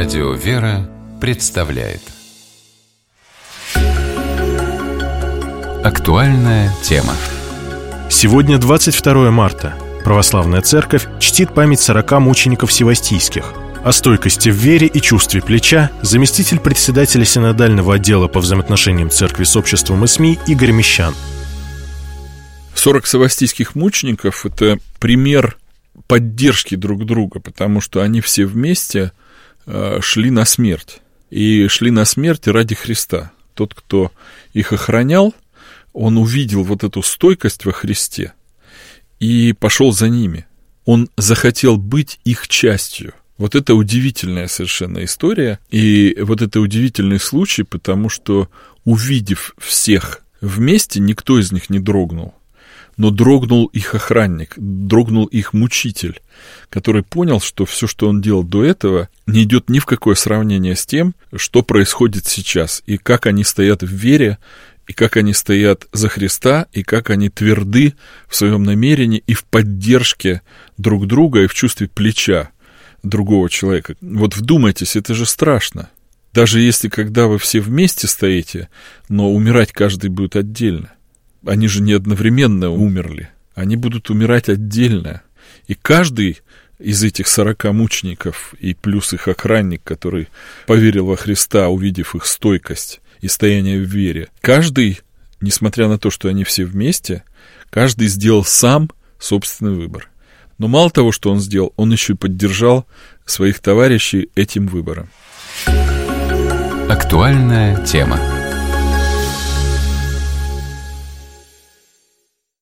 Радио «Вера» представляет актуальная тема. Сегодня 22 марта. Православная Церковь чтит память 40 мучеников севастийских. О стойкости в вере и чувстве плеча заместитель председателя синодального отдела по взаимоотношениям Церкви с обществом и СМИ Игорь Мещан. 40 севастийских мучеников – это пример поддержки друг друга, потому что они все вместе шли на смерть. И шли на смерть ради Христа. Тот, кто их охранял, он увидел вот эту стойкость во Христе и пошел за ними. Он захотел быть их частью. Вот это удивительная совершенно история. И вот это удивительный случай, потому что, увидев всех вместе, никто из них не дрогнул. Но дрогнул их охранник, дрогнул их мучитель, который понял, что все, что он делал до этого, не идет ни в какое сравнение с тем, что происходит сейчас, и как они стоят в вере, и как они стоят за Христа, и как они тверды в своем намерении и в поддержке друг друга, и в чувстве плеча другого человека. Вот вдумайтесь, это же страшно. Даже если, когда вы все вместе стоите, но умирать каждый будет отдельно. Они же не одновременно умерли, они будут умирать отдельно. И каждый из этих 40 мучеников, и плюс их охранник, который поверил во Христа, увидев их стойкость и стояние в вере, каждый, несмотря на то, что они все вместе, каждый сделал сам собственный выбор. Но мало того, что он сделал, он еще и поддержал своих товарищей этим выбором. Актуальная тема.